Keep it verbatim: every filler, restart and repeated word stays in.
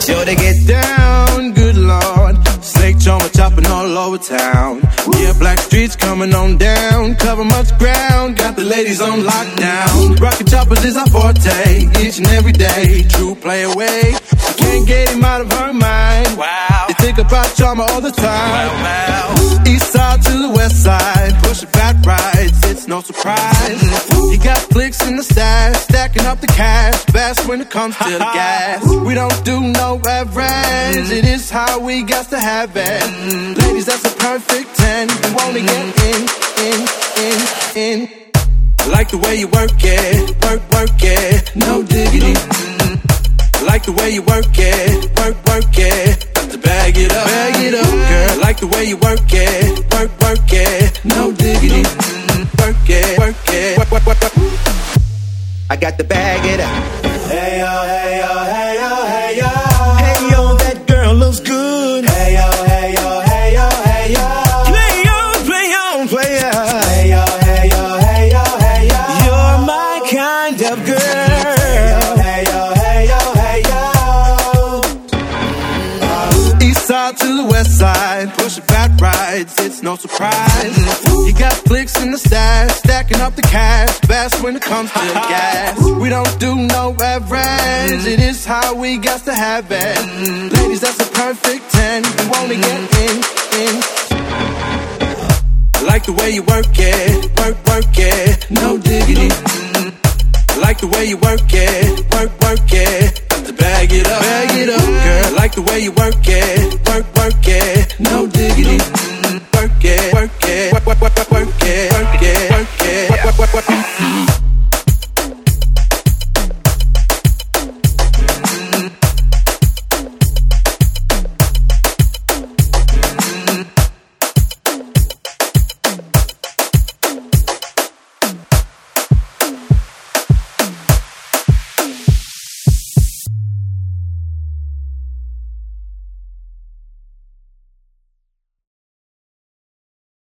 Yo, they get down, good lord. Snake charmer chopping all over town. Yeah, black streets coming on down. Cover much ground, got the ladies on lockdown. Rocket choppers is our forte, each and every day. True play away, she can't get him out of her mind. Wow, they think about charmer all the time. Wow, wow. East side to the west side, pushing back rides, it's no surprise. He got flicks in the stash, stacking up the cash, fast when it comes to the gas. We don't do no average, it is how we got to have it. Ladies, that's a perfect ten. You wanna get in, in, in, in. I like the way you work it, work, work it, no diggity. I like the way you work it, work, work it. Got to bag it up, bag it up, girl. I like the way you work it, work, work it, no diggity. Work it, work it, work, work, work, work. I got to bag it up. Hey yo, hey yo, hey yo, hey yo. Hey yo, that girl looks good. Hey yo, hey yo, hey yo, hey yo. Play on, play on, play on. Hey yo, hey yo, hey yo, hey yo. You're my kind of girl. Hey yo, hey yo, hey yo, hey yo. East side to the west side, pushing back rides, it's no surprise. You got flicks in the stash, stacking up the cash, fast when it comes to the gas. We don't do no average, it is how we got to have it. Ladies, that's a perfect ten. You wanna get in, in. I like the way you work it, work, work it, no diggity. I like the way you work it, work, work it. Got to bag it up, bag it up, girl. I like the way you work it, work, work it, no diggity. Work it, work it, work, work, work, work it.